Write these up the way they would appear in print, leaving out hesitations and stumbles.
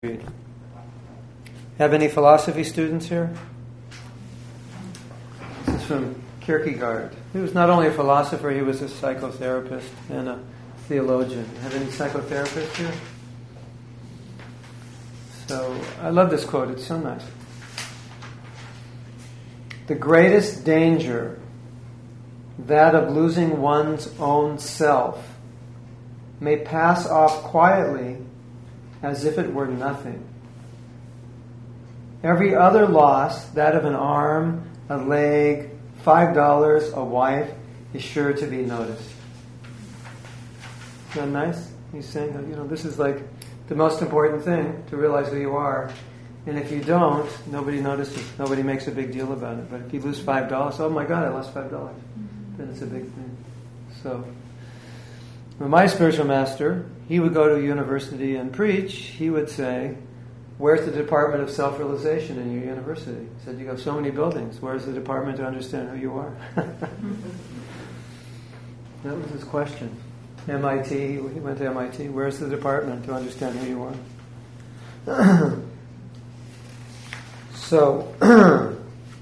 Have any philosophy students here? This is from Kierkegaard. He was not only a philosopher, he was a psychotherapist and a theologian. Have any psychotherapists here? So, I love this quote, it's so nice. The greatest danger, that of losing one's own self, may pass off quietly as if it were nothing. Every other loss, that of an arm, a leg, $5, a wife, is sure to be noticed. Isn't that nice? He's saying, this is like the most important thing, to realize who you are. And if you don't, nobody notices. Nobody makes a big deal about it. But if you lose $5, oh my God, I lost $5. Then it's a big thing. So, my spiritual master, he would go to a university and preach. He would say, where's the department of self-realization in your university? He said, you have so many buildings. Where's the department to understand who you are? That was his question. MIT, he went to MIT. Where's the department to understand who you are? So,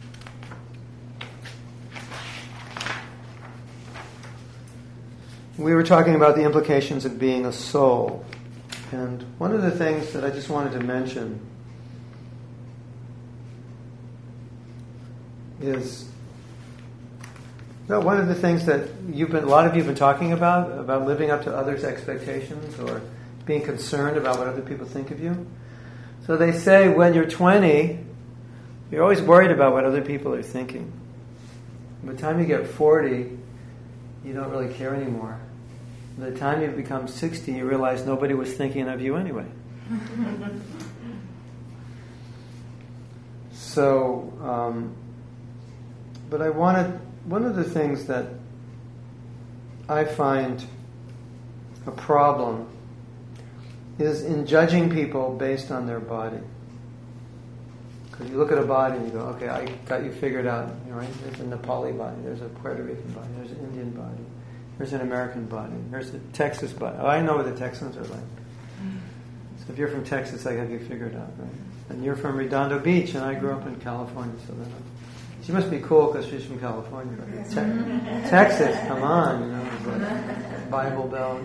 we were talking about the implications of being a soul. And one of the things that I just wanted to mention is one of the things that a lot of you have been talking about living up to others' expectations or being concerned about what other people think of you. So they say when you're 20, you're always worried about what other people are thinking. By the time you get 40, you don't really care anymore. By the time you become 60, you realize nobody was thinking of you anyway. So, but one of the things that I find a problem is in judging people based on their body. Because you look at a body and you go, okay, I got you figured out. Right? There's a Nepali body, there's a Puerto Rican body, there's an Indian body. There's an American body. There's a Texas body. Oh, I know what the Texans are like. So if you're from Texas, I have you figured out, right? And you're from Redondo Beach, and I grew up in California. So she must be cool because she's from California, right? Texas, come on, it's like Bible Belt,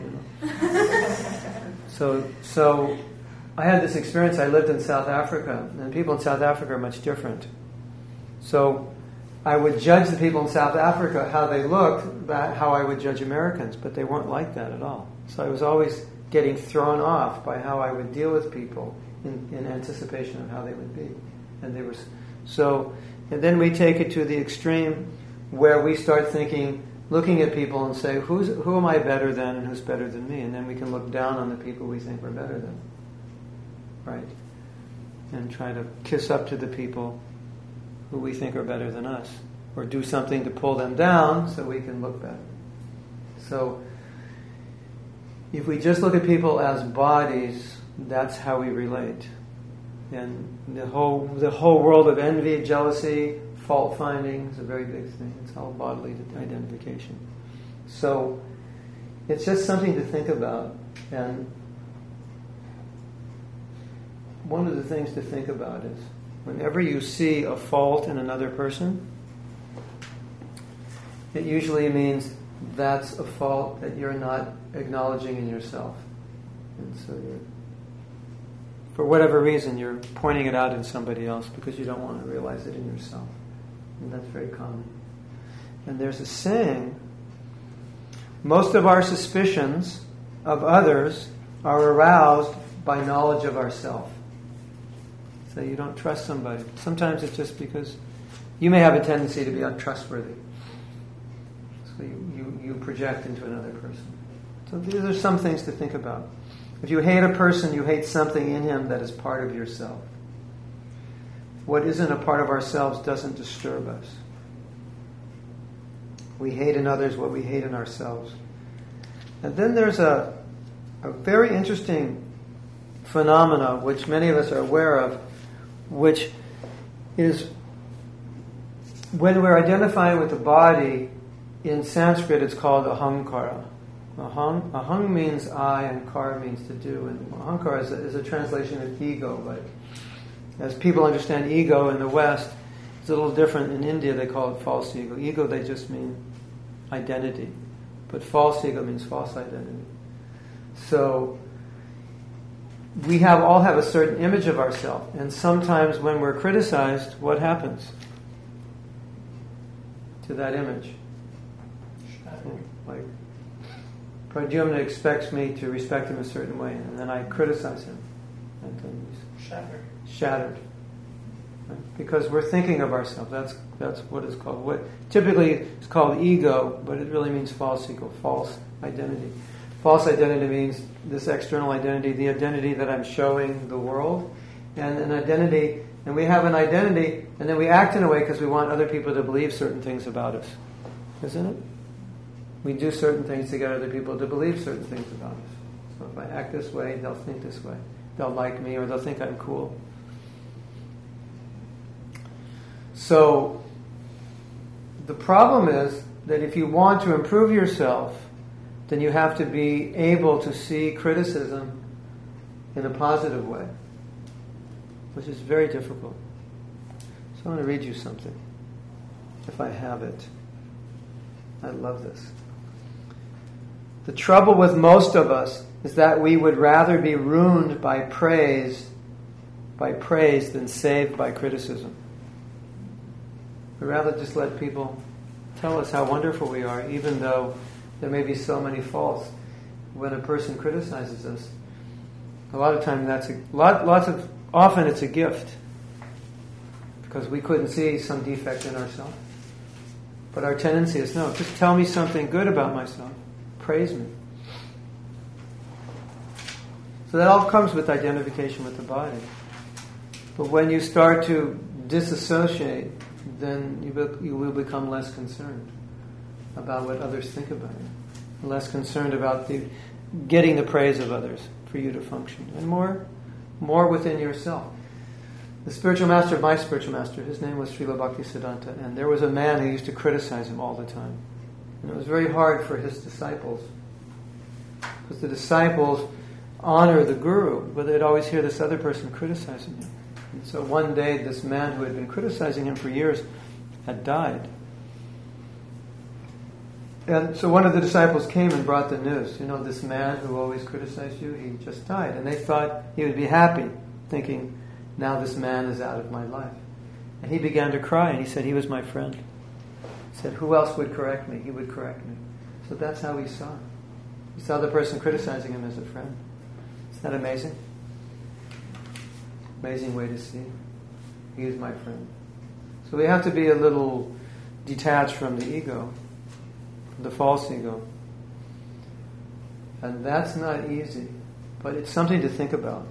So I had this experience. I lived in South Africa, and people in South Africa are much different. So I would judge the people in South Africa, how they looked, about how I would judge Americans, but they weren't like that at all. So I was always getting thrown off by how I would deal with people in anticipation of how they would be. And then we take it to the extreme where we start looking at people and say, who am I better than and who's better than me? And then we can look down on the people we think we're better than. Right? And try to kiss up to the people who we think are better than us, or do something to pull them down so we can look better. So, if we just look at people as bodies, that's how we relate. And the whole world of envy, jealousy, fault finding is a very big thing. It's all bodily identification. So, it's just something to think about. And one of the things to think about is, whenever you see a fault in another person, it usually means that's a fault that you're not acknowledging in yourself. And so for whatever reason, you're pointing it out in somebody else because you don't want to realize it in yourself. And that's very common. And there's a saying, most of our suspicions of others are aroused by knowledge of ourselves. So you don't trust somebody. Sometimes it's just because you may have a tendency to be untrustworthy. So you project into another person. So these are some things to think about. If you hate a person, you hate something in him that is part of yourself. What isn't a part of ourselves doesn't disturb us. We hate in others what we hate in ourselves. And then there's a very interesting phenomena which many of us are aware of, which is when we're identifying with the body, in Sanskrit it's called ahankara. Ahang means I, and kar means to do, and ahankar is a translation of ego. But as people understand ego in the West, it's a little different. In India, they call it false ego. Ego, they just mean identity, but false ego means false identity. So we all have a certain image of ourselves, and sometimes when we're criticized, what happens to that image? Like, Pradyumna expects me to respect him a certain way, and then I criticize him, and then he's shattered. Right? Because we're thinking of ourselves. That's what it's called. What typically is called ego, but it really means false ego, false identity. False identity means this external identity, the identity that I'm showing the world, and an identity. And we have an identity, and then we act in a way because we want other people to believe certain things about us, isn't it? We do certain things to get other people to believe certain things about us. So if I act this way, they'll think this way. They'll like me, or they'll think I'm cool. So the problem is that if you want to improve yourself, then you have to be able to see criticism in a positive way, which is very difficult. So I want to read you something, if I have it. I love this. The trouble with most of us is that we would rather be ruined by praise than saved by criticism. We'd rather just let people tell us how wonderful we are, even though there may be so many faults. When a person criticizes us, a lot of time often it's a gift, because we couldn't see some defect in ourselves. But our tendency is, no, just tell me something good about myself. Praise me. So that all comes with identification with the body. But when you start to disassociate, then you will become less concerned about what others think about you. Less concerned about getting the praise of others for you to function. And more within yourself. The spiritual master of my spiritual master, his name was Srila Bhaktisiddhanta, and there was a man who used to criticize him all the time. And it was very hard for his disciples, because the disciples honor the guru, but they'd always hear this other person criticizing him. And so one day, this man who had been criticizing him for years had died. And so one of the disciples came and brought the news. You know, this man who always criticized you, he just died. And they thought he would be happy, thinking, now this man is out of my life. And he began to cry, and he said, he was my friend. He said, who else would correct me? He would correct me. So that's how he saw. He saw the person criticizing him as a friend. Isn't that amazing? Amazing way to see. He is my friend. So we have to be a little detached from the ego, from the false ego. And that's not easy, but it's something to think about.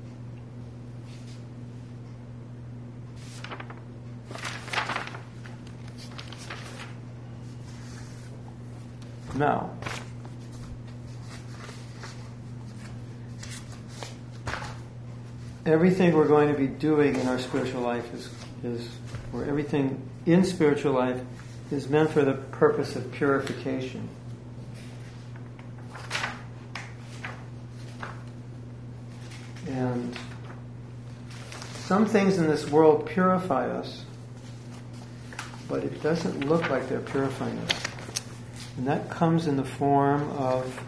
Now, everything we're going to be doing in our spiritual life or everything in spiritual life is meant for the purpose of purification. And some things in this world purify us, but it doesn't look like they're purifying us. And that comes in the form of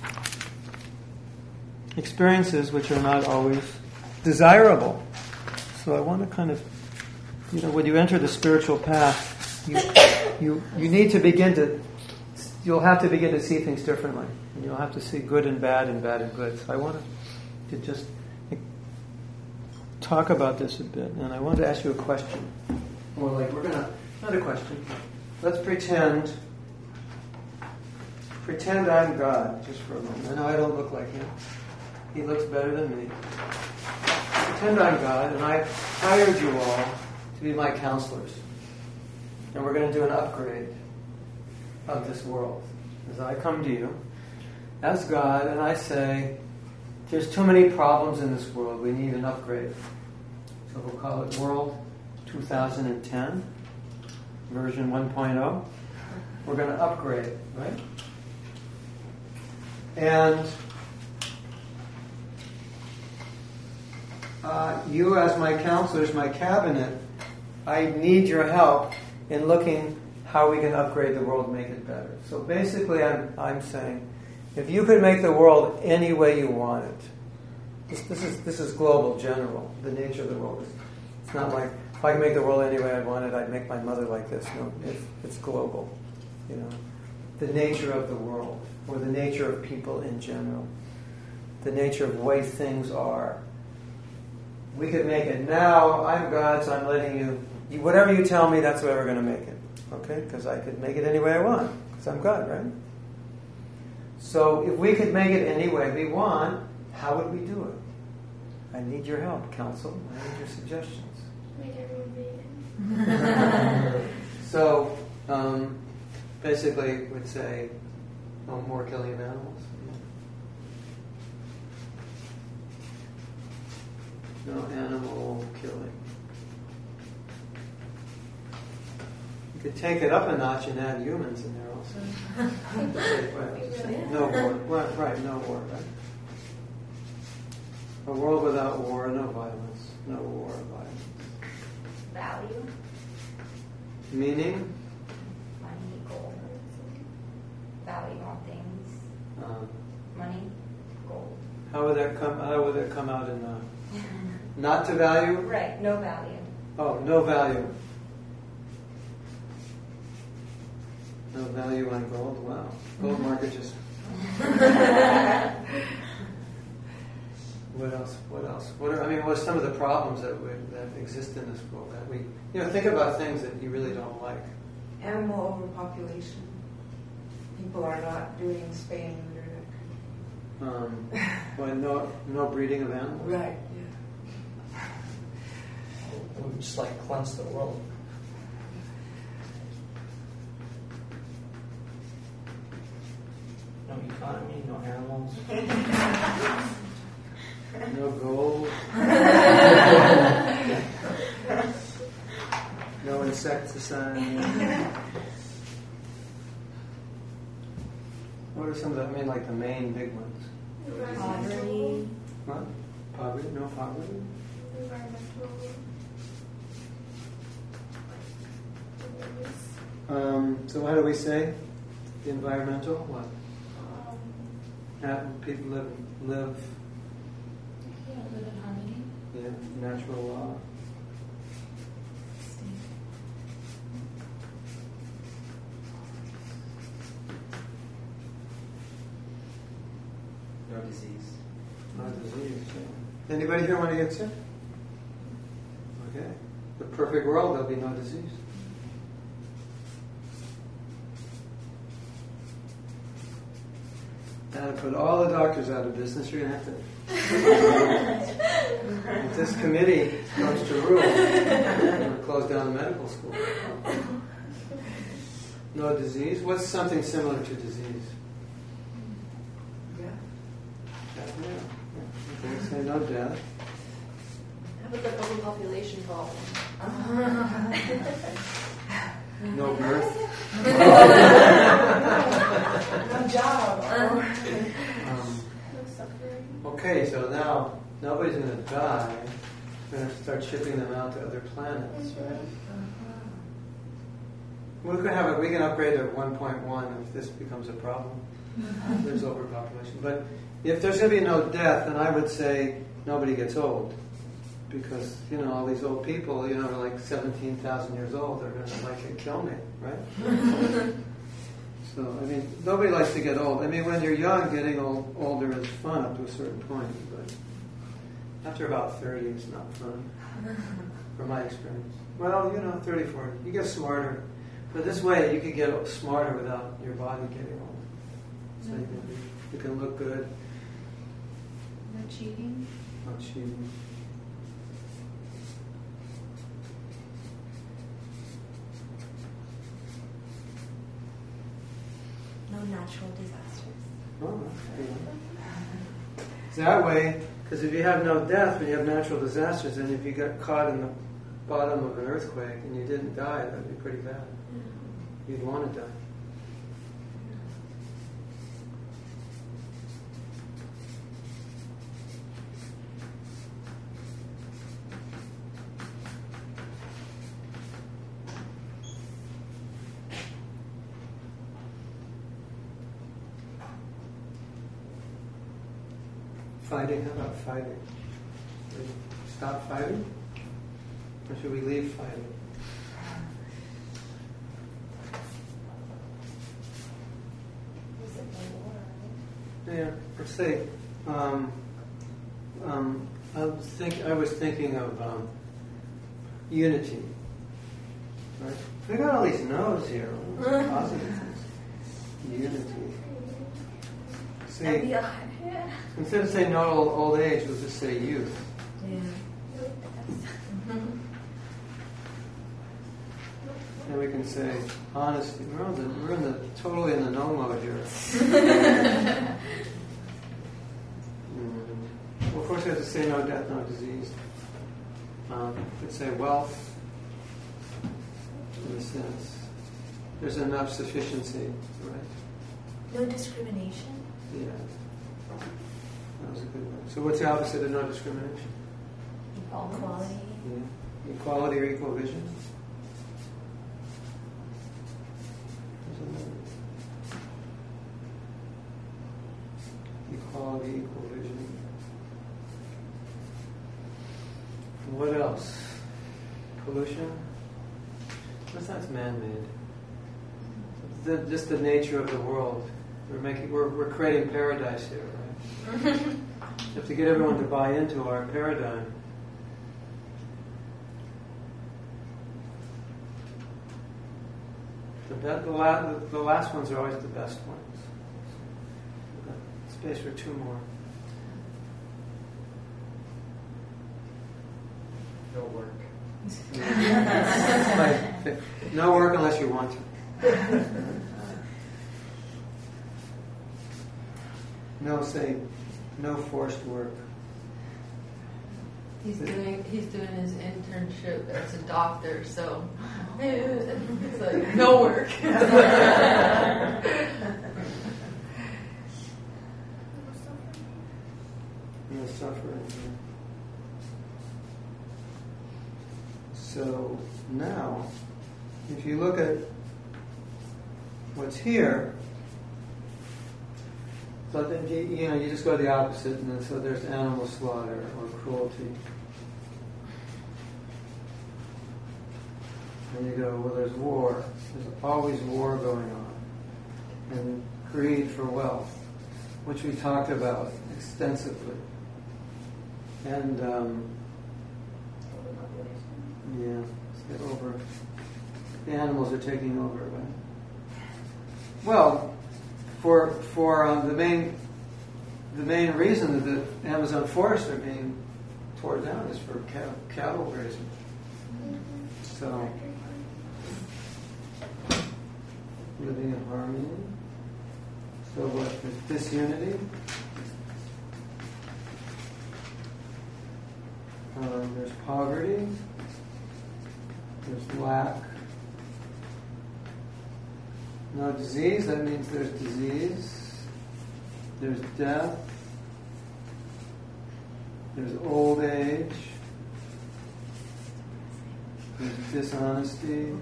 experiences which are not always desirable. So I want to kind of, when you enter the spiritual path, you need to you'll have to begin to see things differently. And you'll have to see good and bad and bad and good. So I want to just talk about this a bit. And I wanted to ask you a question. Or not a question. Let's pretend I'm God, just for a moment. I know I don't look like him. He looks better than me. Pretend I'm God, and I've hired you all to be my counselors. And we're going to do an upgrade of this world. As I come to you as God, and I say, there's too many problems in this world. We need an upgrade. So we'll call it World 2010, version 1.0. We're going to upgrade, right? And you as my counselors, my cabinet, I need your help in looking how we can upgrade the world and make it better. So basically I'm saying, if you could make the world any way you want it, this is global, general, the nature of the world. It's not like, if I could make the world any way I wanted, I'd make my mother like this. No, it's global, you know. The nature of the world, or the nature of people in general, the nature of the way things are. We could make it now. I'm God, so I'm letting you, whatever you tell me, that's the way we're going to make it. Okay? Because I could make it any way I want, because I'm God, right? So if we could make it any way we want, how would we do it? I need your help, counsel. I need your suggestions. Make everyone vegan. So, basically, would say, no more killing of animals. No animal killing. You could take it up a notch and add humans in there also. No war. Well, right, no war, right? A world without war, no violence. No war, violence. Value. Meaning? Money, gold. Value on things. Money, gold. How would that come out in not to value? Right, no value. Oh, no value. No value on gold? Wow. Gold market just... What else? What are some of the problems that exist in this world that we, think about things that you really don't like? Animal overpopulation. People are not doing spay and neuter. No breeding of animals? Right, yeah. We would just like cleanse the world. No economy, no animals. No gold. No insecticide. What are some of the, like the main big ones? Poverty. What? Poverty? No poverty? Environmental. So how do we say? The environmental? What? People live Live in harmony. Natural law. No disease. No disease. Yeah. Anybody here want to get sick? Okay. The perfect world, there'll be no disease. And put all the doctors out of business, you're going to have to... If this committee comes to rule, we're going to close down the medical school. No disease? What's something similar to disease? Yeah. Yeah. Okay, say no death. How about the overpopulation problem? No birth. No job. No suffering. Okay, so now nobody's going to die. We're going to start shipping them out to other planets, right? We can upgrade to 1.1 if this becomes a problem. There's overpopulation. But if there's going to be no death, then I would say nobody gets old. Because, all these old people, like 17,000 years old, they're going to kill me, right? So, nobody likes to get old. When you're young, getting older is fun up to a certain point. But after about 30, it's not fun, from my experience. Well, 30, 40, you get smarter. But this way, you can get smarter without your body getting old. So you can look good. No cheating. Not cheating. No natural disasters. Oh, okay. That way, because if you have no death, when you have natural disasters, and if you got caught in the bottom of an earthquake and you didn't die, that would be pretty bad. You'd want to die. fighting? How about fighting? Should we stop fighting? Or should we leave fighting? Yeah, let's say, I was thinking of unity. Right? We got all these no's here, positive things. Unity. See, instead of saying no to old age, we'll just say youth. And we can say honesty. We're totally in the no mode here. Well, of course, we have to say no death, no disease. We could say wealth, in a sense. There's enough sufficiency, right? No discrimination? Yeah. That was a good one. So what's the opposite of no discrimination? Equality. Yeah. Equality or equal vision? Equality, equal vision. And what else? Pollution? That's man-made. Just the nature of the world. We're creating paradise here, right? You have to get everyone to buy into our paradigm. The last ones are always the best ones. Space for two more. No work. No work unless you want to. No forced work. He's doing his internship as a doctor, so it's like no work. No suffering. So now, if you look at what's here, so then you just go to the opposite, and then so there's animal slaughter or cruelty. And you go, well, there's war. There's always war going on. And greed for wealth, which we talked about extensively. And, let's get over. The animals are taking over, right? Well, for the main reason that the Amazon forests are being torn down is for cattle grazing. So, living in harmony. So what? There's disunity. There's poverty. There's lack. No disease, that means there's disease. There's death. There's old age. There's dishonesty.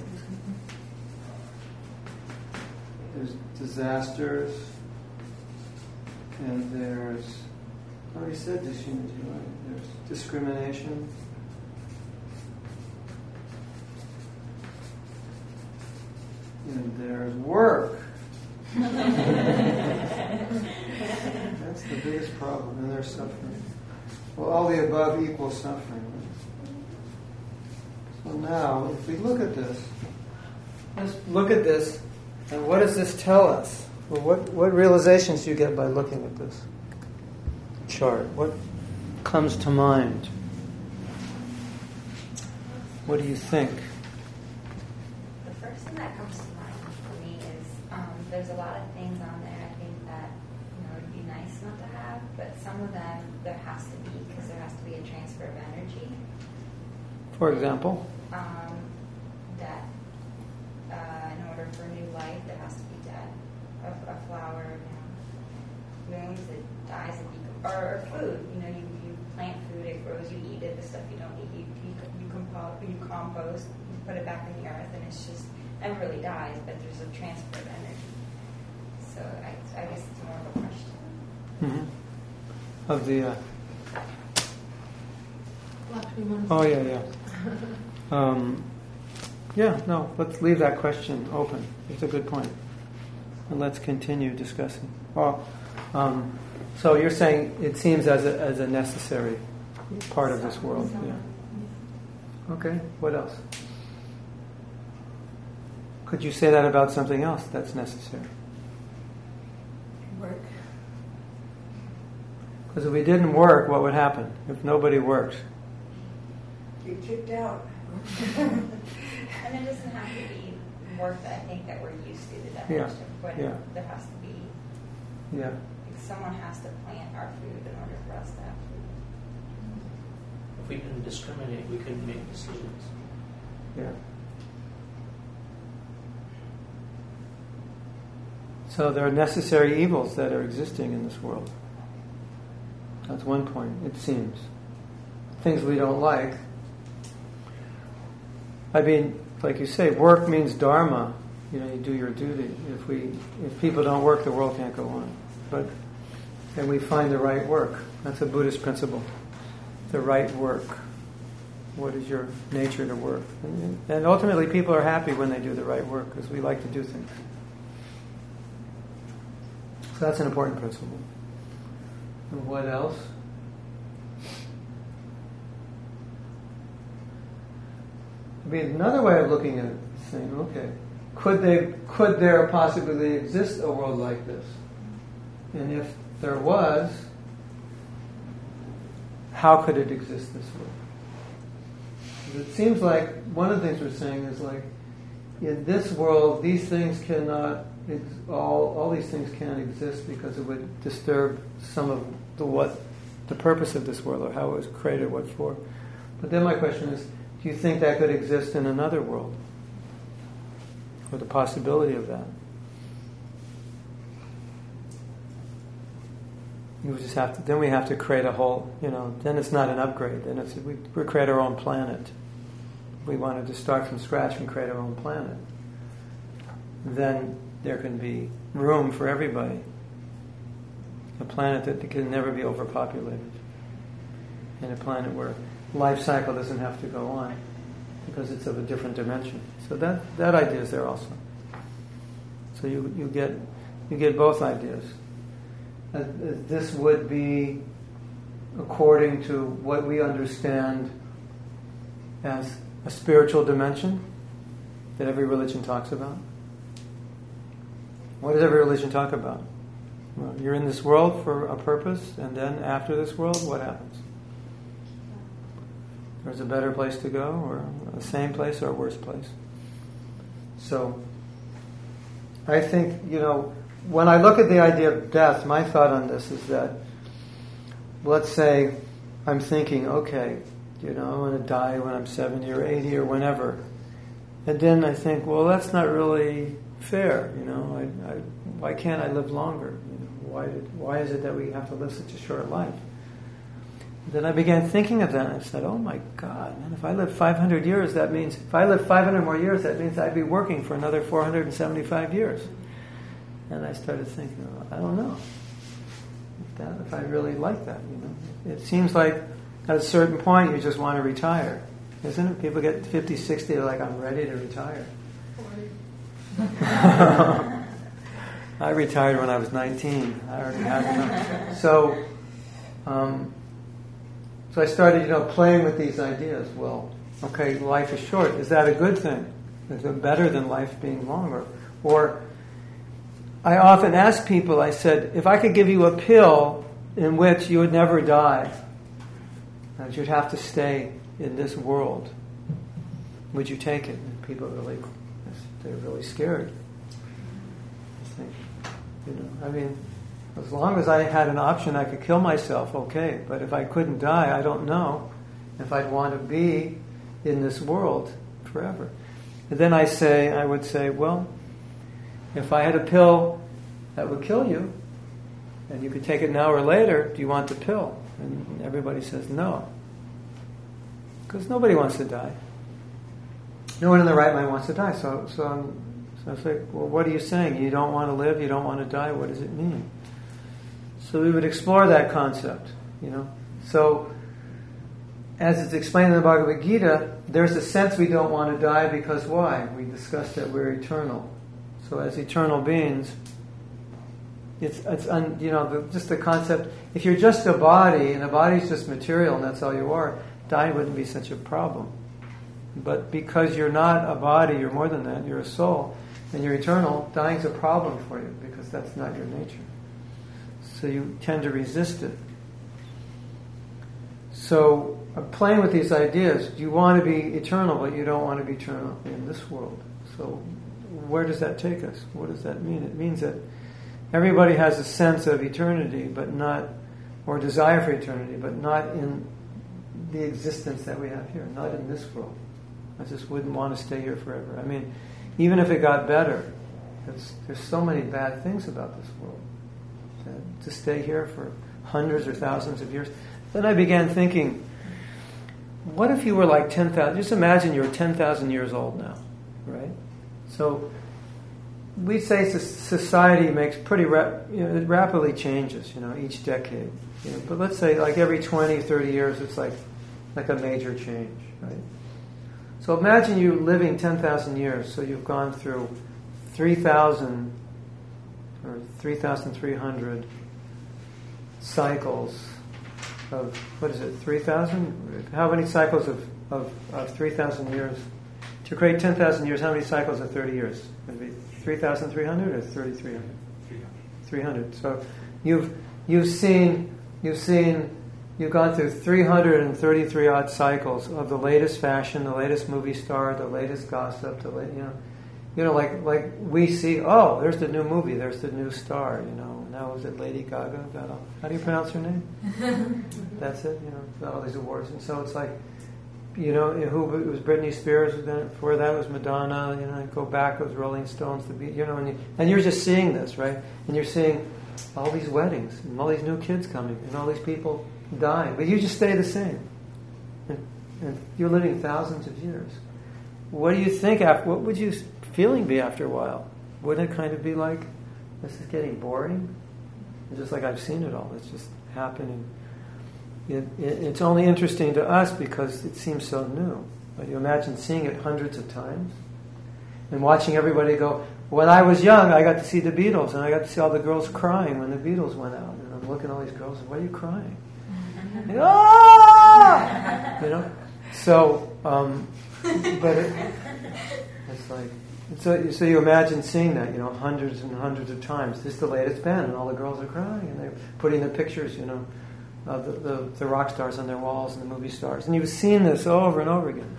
There's disasters. And there's, I already said disunity, right? There's discrimination. And there's work. That's the biggest problem. And there's suffering. Well, all the above equals suffering. So now, if we look at this, let's look at this, and what does this tell us? Well, what realizations do you get by looking at this chart? What comes to mind? What do you think? The first thing that comes to mind for me is there's a lot of things on there I think that would be nice not to have, but some of them there has to be because there has to be a transfer of energy. For example? That in order for new life there has to be death. A flower, blooms, it dies, or food. You plant food, it grows, you eat it. The stuff you don't eat, you compost, you put it back in the earth, and it's just never really dies. But there's a transfer of energy. So I guess it's more of a question. of the. Lakshmi wants Oh to- yeah. Yeah. No. Let's leave that question open. It's a good point, and let's continue discussing. Well, so you're saying it seems as a necessary part of this world. Yeah. Okay. What else? Could you say that about something else that's necessary? Work. Because if we didn't work, what would happen? If nobody worked? Get kicked out. And it doesn't have to be work that I think that we're used to, the definition. But yeah. there has to be, Yeah. like, someone has to plant our food in order for us to have food. If we didn't discriminate, we couldn't make decisions. Yeah. So there are necessary evils that are existing in this world. That's one point, it seems. Things we don't like. I mean, like you say, work means dharma. You know, you do your duty. If people don't work, the world can't go on. But then we find the right work. That's a Buddhist principle. The right work. What is your nature to work? And ultimately, people are happy when they do the right work because we like to do things. So that's an important principle. And what else? I mean, another way of looking at it is saying, okay, could there possibly exist a world like this? And if there was, how could it exist this way? Because it seems like one of the things we're saying is like, in this world, these things cannot, all these things can't exist because it would disturb some of the purpose of this world or how it was created, what for. But then my question is, do you think that could exist in another world? Or the possibility of that? Then we have to create a whole, then it's not an upgrade, then we create our own planet. We wanted to start from scratch and create our own planet. Then there can be room for everybody. A planet that can never be overpopulated. And a planet where life cycle doesn't have to go on because it's of a different dimension. So that idea is there also. So you get both ideas. This would be according to what we understand as a spiritual dimension that every religion talks about. What does every religion talk about? Well, you're in this world for a purpose, and then after this world, what happens? There's a better place to go, or the same place, or a worse place. So, I think, when I look at the idea of death, my thought on this is that, let's say I'm thinking, okay, I want to die when I'm 70 or 80 or whenever. And then I think, well, that's not really fair, why can't I live longer? Why is it that we have to live such a short life? Then I began thinking of that, and I said, oh my God, man, if I live 500 years, that means, if I live 500 more years, that means I'd be working for another 475 years. And I started thinking, I don't know if I really like that, It seems like at a certain point you just want to retire, isn't it? People get 50, 60, they're like, I'm ready to retire. I retired when I was 19. I already had enough. So I started, playing with these ideas. Well, okay, life is short. Is that a good thing? Is it better than life being longer? Or I often ask people, I said, if I could give you a pill in which you would never die, and you'd have to stay in this world, would you take it? And people they're really scared. I think, as long as I had an option I could kill myself, okay. But if I couldn't die, I don't know if I'd want to be in this world forever. And then I would say, well, if I had a pill that would kill you, and you could take it now or later, do you want the pill? And everybody says no. Because nobody wants to die. No one in their right mind wants to die. So I was like, well, what are you saying? You don't want to live, you don't want to die, what does it mean? So we would explore that concept. So, as it's explained in the Bhagavad Gita, there's a sense we don't want to die because why? We discussed that we're eternal. So as eternal beings, it's just the concept, if you're just a body, and a body's just material and that's all you are, dying wouldn't be such a problem. But because you're not a body, you're more than that, you're a soul, and you're eternal, dying's a problem for you because that's not your nature. So you tend to resist it. So, playing with these ideas, you want to be eternal, but you don't want to be eternal in this world. So, where does that take us? What does that mean? It means that everybody has a sense of eternity, but not, or desire for eternity, but not in the existence that we have here, not in this world. I just wouldn't want to stay here forever. I mean, even if it got better, there's so many bad things about this world. To stay here for hundreds or thousands of years. Then I began thinking, what if you were like 10,000? Just imagine you're 10,000 years old now, right? So we say society makes it rapidly changes, each decade. But let's say like every 20, 30 years, it's like a major change, right? So imagine you living 10,000 years. So you've gone through 3,000 or 3,300 cycles of, 3,000? How many cycles of 3,000 years? To create 10,000 years, how many cycles of 30 years? Would it be 3,300 or 3,300? 300. So you've gone through 333 odd cycles of the latest fashion, the latest movie star, the latest gossip, like we see, oh, there's the new movie, there's the new star, now is it Lady Gaga? How do you pronounce her name? That's it, got all these awards. And so it's like, who it was Britney Spears, before that was Madonna, go back, it was Rolling Stones, and you're just seeing this, right? And you're seeing all these weddings, and all these new kids coming, and all these people dying, but you just stay the same. And you're living thousands of years. What do you think what would your feeling be after a while? Wouldn't it kind of be like, this is getting boring? And just like I've seen it all, it's just happening. It's only interesting to us because it seems so new. But you imagine seeing it hundreds of times and watching everybody go, when I was young, I got to see the Beatles, and I got to see all the girls crying when the Beatles went out. And I'm looking at all these girls, and why are you crying? And, So, but it's like, so you imagine seeing that, hundreds and hundreds of times. This is the latest band, and all the girls are crying, and they're putting the pictures, of the rock stars on their walls and the movie stars. And you've seen this over and over again.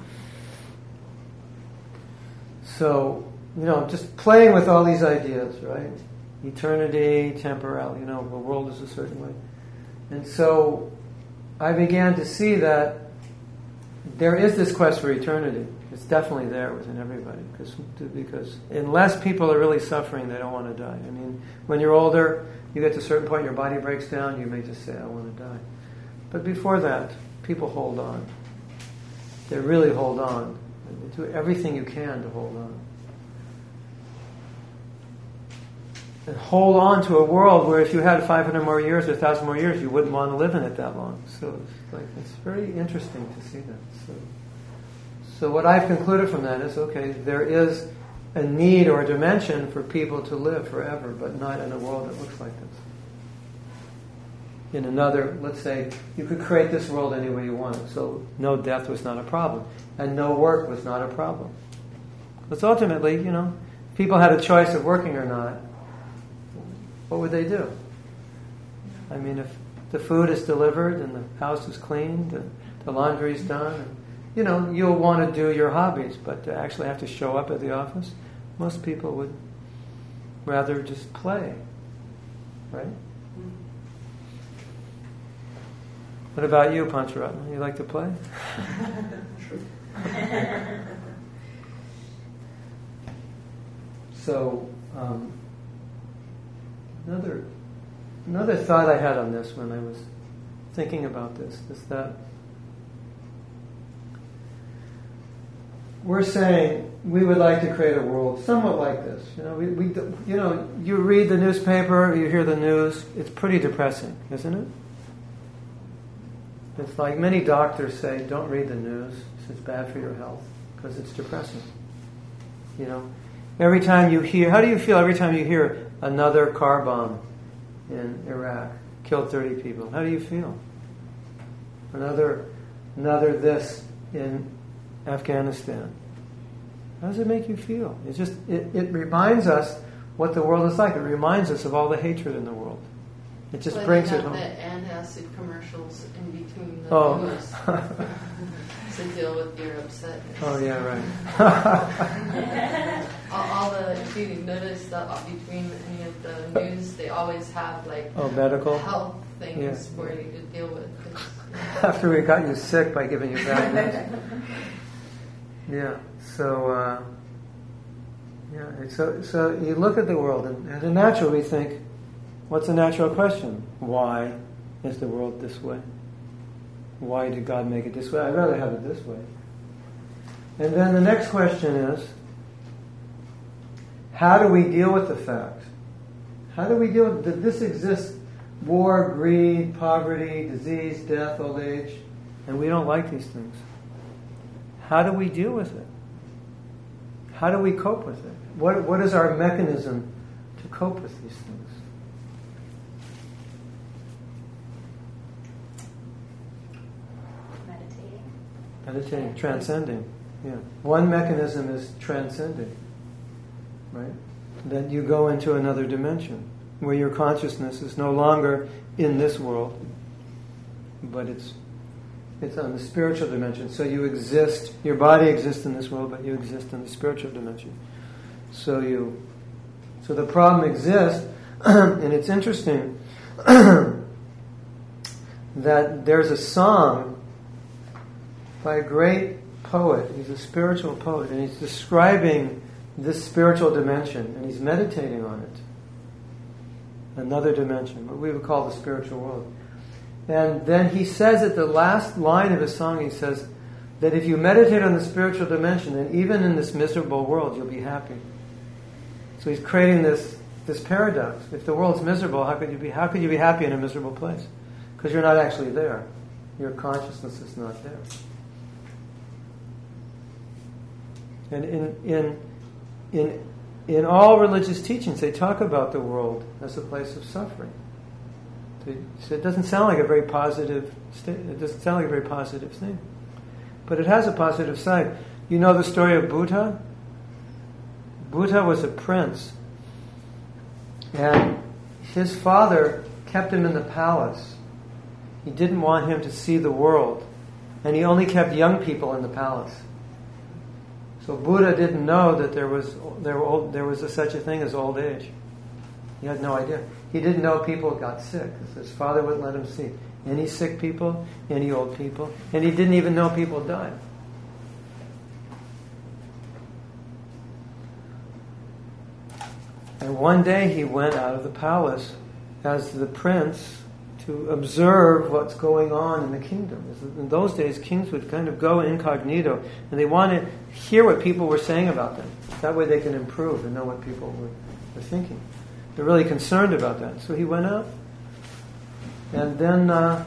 So, just playing with all these ideas, right? Eternity, temporality, the world is a certain way. And so I began to see that there is this quest for eternity. It's definitely there within everybody. Because unless people are really suffering, they don't want to die. I mean, when you're older, you get to a certain point, your body breaks down, you may just say, I want to die. But before that, people hold on. They really hold on. They do everything you can to hold on. And hold on to a world where if you had 500 more years or 1,000 more years, you wouldn't want to live in it that long. So it's very interesting to see that. So what I've concluded from that is, okay, there is a need or a dimension for people to live forever, but not in a world that looks like this. In another, let's say, you could create this world any way you wanted. So no death was not a problem, and no work was not a problem. Because ultimately, if people had a choice of working or not, what would they do? I mean, if the food is delivered and the house is cleaned and the laundry is done, and, you'll want to do your hobbies, but to actually have to show up at the office, most people would rather just play, right? What about you, Pancharatna? You like to play? Sure. So, another thought I had on this when I was thinking about this is that we're saying we would like to create a world somewhat like this. You read the newspaper, you hear the news. It's pretty depressing, isn't it? It's like many doctors say, don't read the news. It's bad for your health because it's depressing. You know, every time you hear, how do you feel every time you hear another car bomb in Iraq killed 30 people? How do you feel? Another this in Afghanistan. How does it make you feel? It's just it reminds us what the world is like. It reminds us of all the hatred in the world. It just brings it home. The antacid commercials in between the Oh. news to deal with your upsetness. Oh yeah, right. If you notice that between any of the news, they always have like Medical health things Yeah. for you to deal with. After we got you sick by giving you bad news. Yeah. So so you look at the world, and as a natural, we think, what's a natural question? Why is the world this way? Why did God make it this way? I'd rather have it this way. And then the next question is, how do we deal with the fact? How do we deal with, did this exist? War, greed, poverty, disease, death, old age, and we don't like these things. How do we deal with it? How do we cope with it? What is our mechanism to cope with these things? Meditating, transcending. Yeah. One mechanism is transcending, right? That you go into another dimension where your consciousness is no longer in this world, but it's on the spiritual dimension. So you exist, your body exists in this world, but you exist in the spiritual dimension. So the problem exists, and it's interesting that there's a song by a great poet. He's a spiritual poet, and he's describing this spiritual dimension, and he's meditating on it. Another dimension, what we would call the spiritual world. And then he says at the last line of his song, he says that if you meditate on the spiritual dimension, then even in this miserable world, you'll be happy. So he's creating this paradox. If the world's miserable, how could you be happy in a miserable place? Because you're not actually there. Your consciousness is not there. And in all religious teachings, they talk about the world as a place of suffering. So it doesn't sound like a very positive it doesn't sound like a very positive thing. But it has a positive side. You know the story of Buddha? Buddha was a prince. And his father kept him in the palace. He didn't want him to see the world. And he only kept young people in the palace. So Buddha didn't know that there was such a thing as old age. He had no idea. He didn't know people got sick. His father wouldn't let him see any sick people, any old people, and he didn't even know people died. And one day he went out of the palace as the prince to observe what's going on in the kingdom. In those days, kings would kind of go incognito, and they want to hear what people were saying about them. That way they can improve and know what people were thinking. They're really concerned about that. So he went out, and then the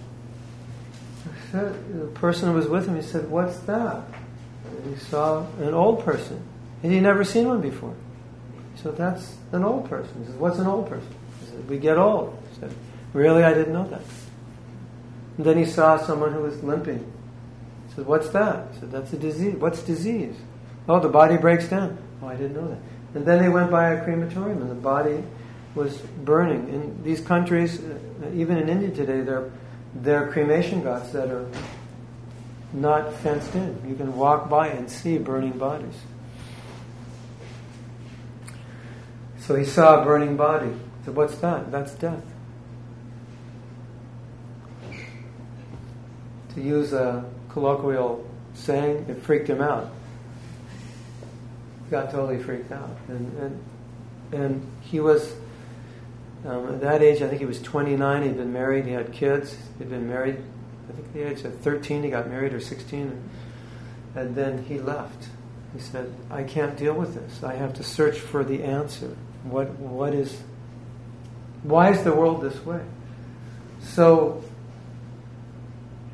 person who was with him, he said, "What's that?" And he saw an old person, and he'd never seen one before. So that's an old person. He said, "What's an old person?" He said, "We get old." He said, "Really? I didn't know that." And then he saw someone who was limping. He said, "What's that?" He said, "That's a disease." "What's disease?" "Oh, the body breaks down." "Oh, I didn't know that." And then they went by a crematorium, and the body was burning. In these countries, even in India today, there are cremation ghats that are not fenced in. You can walk by and see burning bodies. So he saw a burning body. He said, "What's that?" "That's death." To use a colloquial saying, it freaked him out. He got totally freaked out. And he was, at that age, I think he was 29, he'd been married, he had kids, he'd been married, I think at the age of 13 he got married, or 16, and then he left. He said, "I can't deal with this. I have to search for the answer. Why is the world this way?" So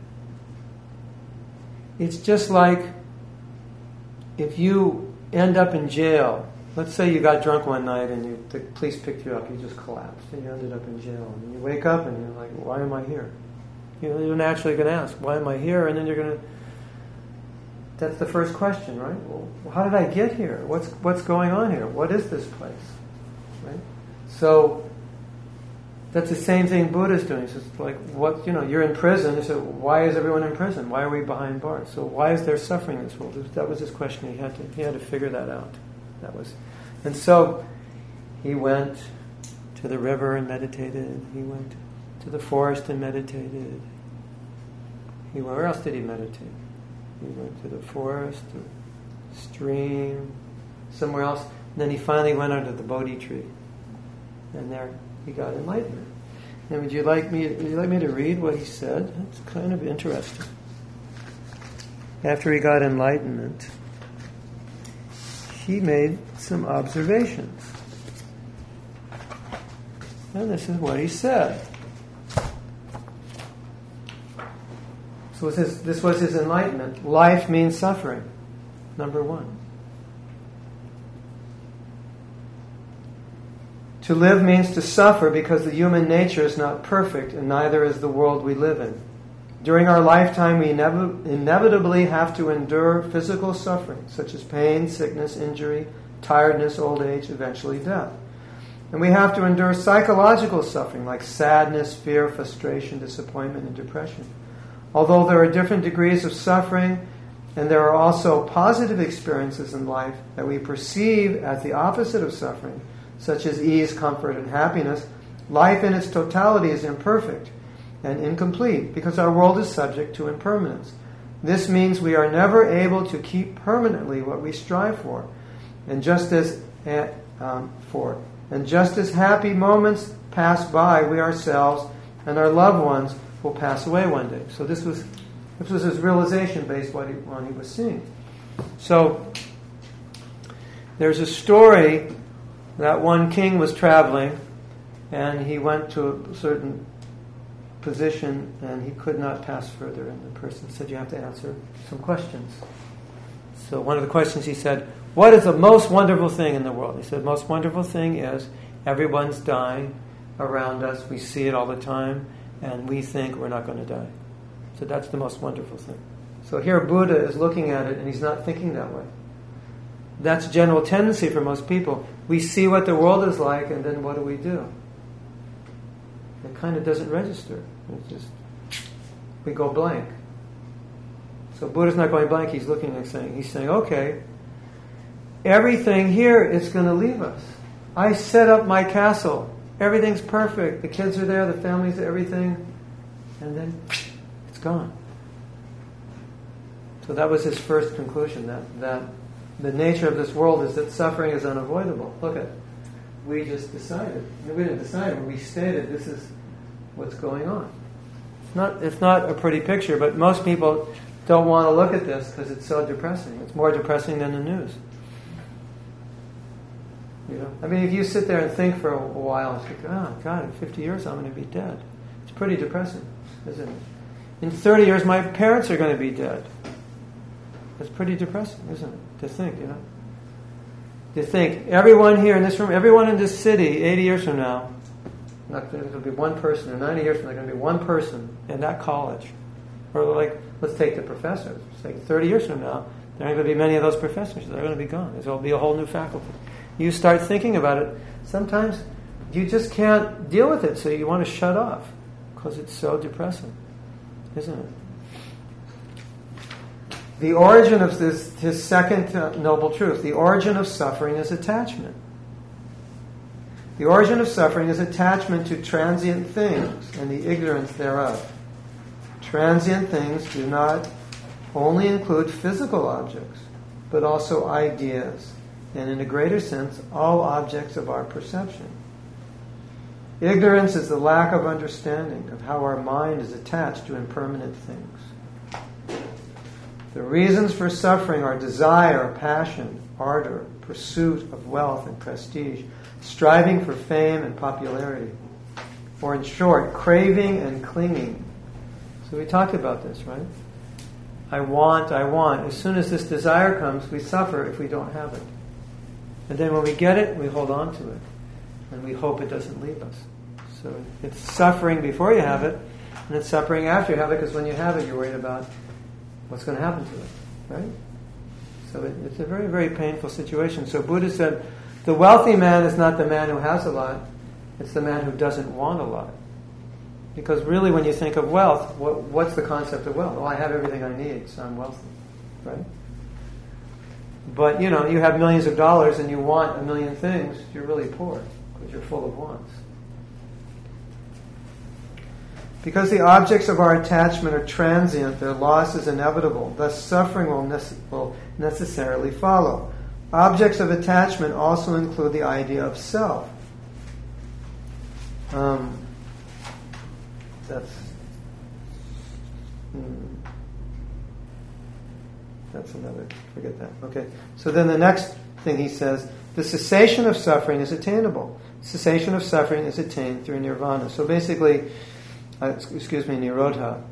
It's just like if you end up in jail. Let's say you got drunk one night and the police picked you up. You just collapsed and you ended up in jail. And you wake up and you're like, why am I here? You're naturally going to ask, why am I here? And then you're going to... That's the first question, right? Well, how did I get here? What's going on here? What is this place? Right? So that's the same thing Buddha's doing. It's just like, you're in prison. He said, why is everyone in prison? Why are we behind bars? So why is there suffering in this world? That was his question. He had to figure that out. And so he went to the river and meditated. He went to the forest and meditated. Where else did he meditate? He went to the forest, the stream, somewhere else. And then he finally went under the Bodhi tree. And there he got enlightenment. And would you like me to read what he said? It's kind of interesting. After he got enlightenment, he made some observations. And this is what he said. So this was his enlightenment. Life means suffering. Number one. To live means to suffer because the human nature is not perfect and neither is the world we live in. During our lifetime, we inevitably have to endure physical suffering, such as pain, sickness, injury, tiredness, old age, eventually death. And we have to endure psychological suffering like sadness, fear, frustration, disappointment, and depression. Although there are different degrees of suffering, and there are also positive experiences in life that we perceive as the opposite of suffering, such as ease, comfort, and happiness, life in its totality is imperfect and incomplete because our world is subject to impermanence. This means we are never able to keep permanently what we strive for. And just as happy moments pass by, we ourselves and our loved ones will pass away one day. So this was his realization based on what he was seeing. So there's a story that one king was traveling and he went to a certain position and he could not pass further, and the person said, you have to answer some questions. So one of the questions he said, what is the most wonderful thing in the world? He said, the most wonderful thing is everyone's dying around us. We see it all the time and we think we're not going to die. So that's the most wonderful thing. So here Buddha is looking at it and he's not thinking that way. That's a general tendency for most people. We see what the world is like and then what do? It kind of doesn't register. It's just, we go blank. So Buddha's not going blank, he's looking and saying, okay, everything here is going to leave us. I set up my castle. Everything's perfect. The kids are there, the family's there, everything. And then it's gone. So that was his first conclusion, that the nature of this world is that suffering is unavoidable. Look at it. We just decided. We didn't decide. We stated this is what's going on. It's not a pretty picture, but most people don't want to look at this because it's so depressing. It's more depressing than the news. I mean, if you sit there and think for a while and think, oh God, in 50 years I'm going to be dead. It's pretty depressing, isn't it? In 30 years my parents are going to be dead. It's pretty depressing, isn't it? To think, To think, everyone here in this room, everyone in this city, 80 years from now, there's going to be one person, or 90 years from now, there's going to be one person in that college. Or let's take the professors. Say 30 years from now, there aren't going to be many of those professors. They're going to be gone. There'll be a whole new faculty. You start thinking about it. Sometimes you just can't deal with it, so you want to shut off because it's so depressing, isn't it? The origin of his second noble truth, the origin of suffering is attachment. The origin of suffering is attachment to transient things and the ignorance thereof. Transient things do not only include physical objects, but also ideas, and in a greater sense, all objects of our perception. Ignorance is the lack of understanding of how our mind is attached to impermanent things. The reasons for suffering are desire, passion, ardor, pursuit of wealth and prestige, striving for fame and popularity, or in short, craving and clinging. So we talked about this, right? I want, I want. As soon as this desire comes, we suffer if we don't have it. And then when we get it, we hold on to it. And we hope it doesn't leave us. So it's suffering before you have it, and it's suffering after you have it, because when you have it, you're worried about what's going to happen to it. Right? So it's a very, very painful situation. So Buddha said, the wealthy man is not the man who has a lot, it's the man who doesn't want a lot. Because really when you think of wealth, what's the concept of wealth? Well, I have everything I need, so I'm wealthy. Right? But, you have millions of dollars and you want a million things, you're really poor, because you're full of wants. Because the objects of our attachment are transient, their loss is inevitable. Thus, suffering will necessarily follow. Objects of attachment also include the idea of self. That's another. Forget that. Okay. So then the next thing he says, the cessation of suffering is attainable. Cessation of suffering is attained through nirvana. So basically, nirodha.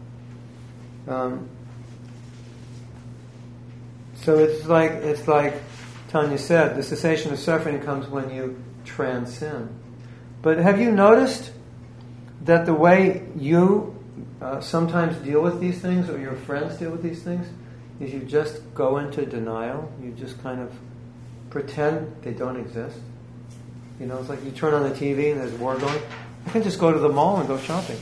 So it's like Tanya said, the cessation of suffering comes when you transcend. But have you noticed that the way you sometimes deal with these things, or your friends deal with these things, is you just go into denial. You just kind of pretend they don't exist. It's like you turn on the TV and there's war going. I can just go to the mall and go shopping.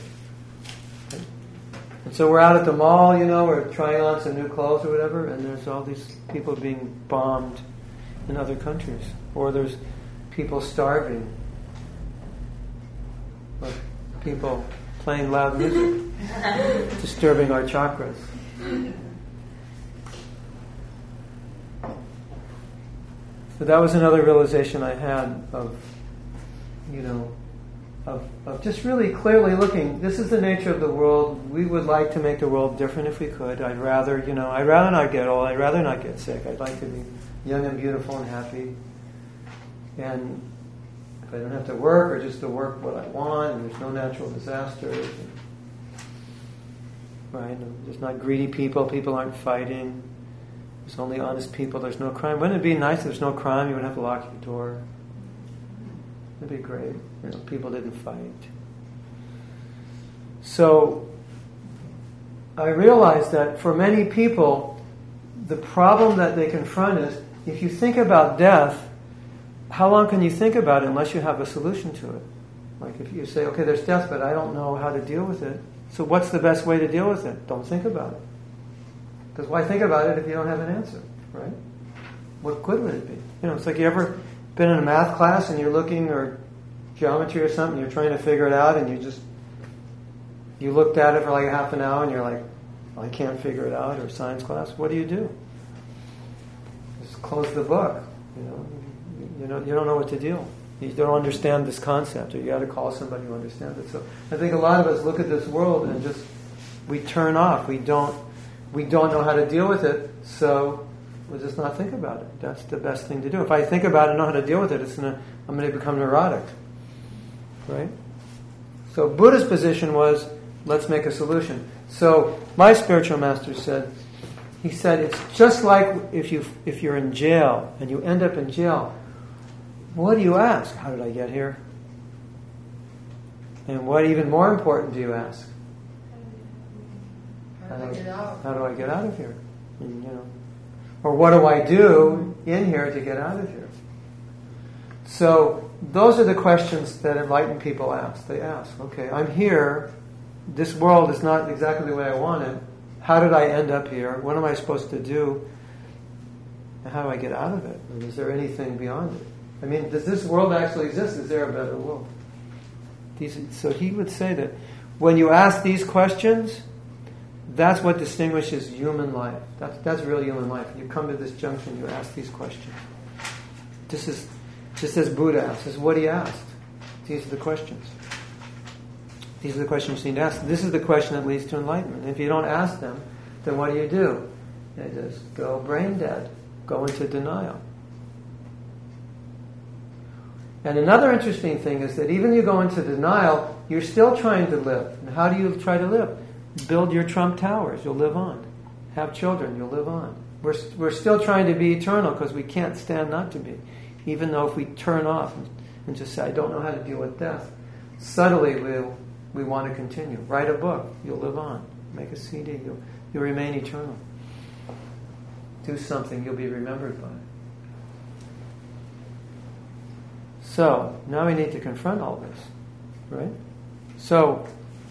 And so we're out at the mall, we're trying on some new clothes or whatever, and there's all these people being bombed in other countries. Or there's people starving. Or people playing loud music, disturbing our chakras. So that was another realization I had of just really clearly looking, this is the nature of the world. We would like to make the world different if we could. I'd rather not get old. I'd rather not get sick. I'd like to be young and beautiful and happy. And if I don't have to work, or just to work what I want, and there's no natural disasters, right? There's not greedy people aren't fighting. There's only honest people. There's no crime. Wouldn't it be nice if there's no crime? You wouldn't have to lock your door. It'd be great. People didn't fight. So I realized that for many people, the problem that they confront is, if you think about death, how long can you think about it unless you have a solution to it? Like if you say, okay, there's death, but I don't know how to deal with it. So what's the best way to deal with it? Don't think about it. Because why think about it if you don't have an answer, right? What good would it be? It's like, you ever been in a math class and you're looking, or geometry or something, you're trying to figure it out, and you looked at it for like a half an hour and you're like, well, I can't figure it out, or science class. What do? Just close the book. You don't know what to do. You don't understand this concept, or you got to call somebody who understands it. So I think a lot of us look at this world and we turn off. We don't know how to deal with it, so we'll just not think about it. That's the best thing to do. If I think about it and know how to deal with it, I'm going to become neurotic. Right? So Buddha's position was, let's make a solution. So my spiritual master said, it's just like if you're in jail and you end up in jail, what do you ask? How did I get here? And what even more important do you ask? How do I get out of here? Or what do I do in here to get out of here? So those are the questions that enlightened people ask. They ask, okay, I'm here. This world is not exactly the way I want it. How did I end up here? What am I supposed to do? And how do I get out of it? And is there anything beyond it? I mean, does this world actually exist? Is there a better world? So he would say that when you ask these questions, that's what distinguishes human life. That's real human life. You come to this junction, you ask these questions. This is just as Buddha asked. This is what he asked. These are the questions. These are the questions you need to ask. This is the question that leads to enlightenment. And if you don't ask them, then what do? You just go brain dead. Go into denial. And another interesting thing is that even you go into denial, you're still trying to live. And how do you try to live? Build your Trump towers. You'll live on. Have children, you'll live on. We're still trying to be eternal because we can't stand not to be. Even though if we turn off and just say, I don't know how to deal with death, subtly we want to continue. Write a book, you'll live on. Make a CD, you'll remain eternal. Do something, you'll be remembered by. So, now we need to confront all this, right? So,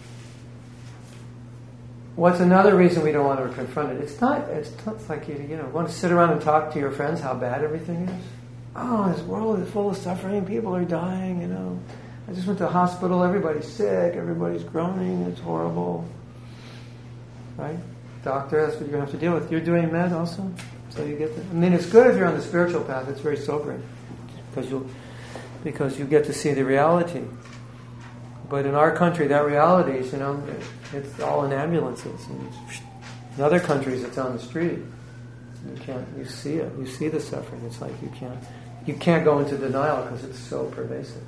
what's another reason we don't want to confront it? It's not like you want to sit around and talk to your friends how bad everything is. Oh, this world is full of suffering, people are dying, I just went to the hospital, everybody's sick, everybody's groaning, it's horrible. Right? Doctor, that's what you're going to have to deal with. You're doing med also? So you get that. I mean, it's good if you're on the spiritual path, it's very sobering. Because you get to see the reality. But in our country, that reality is, it's all in ambulances. And in other countries, it's on the street. You see it. You see the suffering. It's like you can't go into denial because it's so pervasive.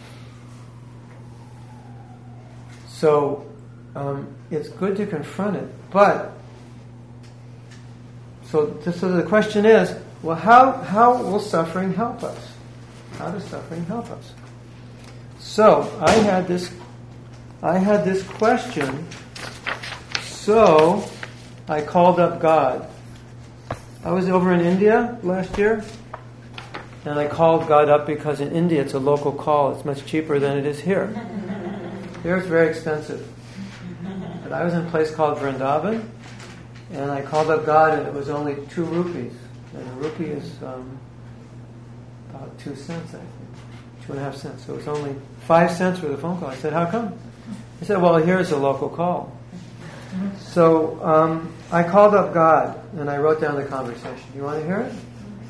So, it's good to confront it. But, so the question is, well, how will suffering help us? How does suffering help us? So, I had this question, so I called up God. I was over in India last year, and I called God up because in India it's a local call. It's much cheaper than it is here. Here it's very expensive. But I was in a place called Vrindavan, and I called up God, and it was only 2 rupees. And a rupee is about 2 cents, I think. 2.5 cents. So it was only 5 cents for the phone call. I said, how come? He said, well, here's a local call. So I called up God, and I wrote down the conversation. You want to hear it?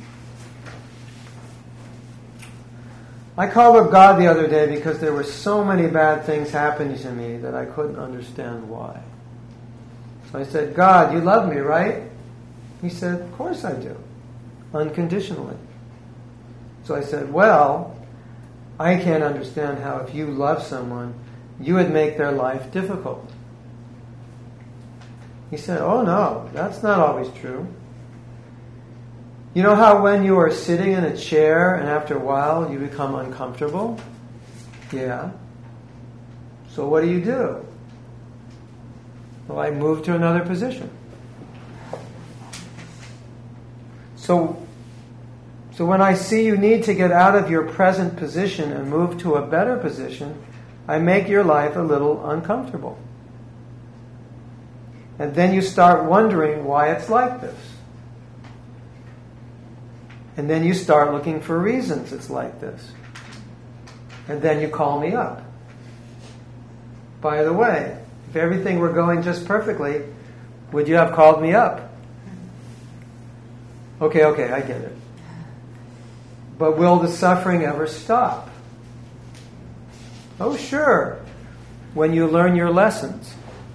I called up God the other day because there were so many bad things happening to me that I couldn't understand why. So I said, God, you love me, right? He said, of course I do. Unconditionally. So I said, well, I can't understand how if you love someone, you would make their life difficult. He said, oh no, that's not always true. You know how when you are sitting in a chair and after a while you become uncomfortable? Yeah. So what do? Well, I move to another position. So when I see you need to get out of your present position and move to a better position, I make your life a little uncomfortable. And then you start wondering why it's like this. And then you start looking for reasons it's like this. And then you call me up. By the way, if everything were going just perfectly, would you have called me up? Okay, I get it. But will the suffering ever stop? Oh, sure. When you learn your lessons.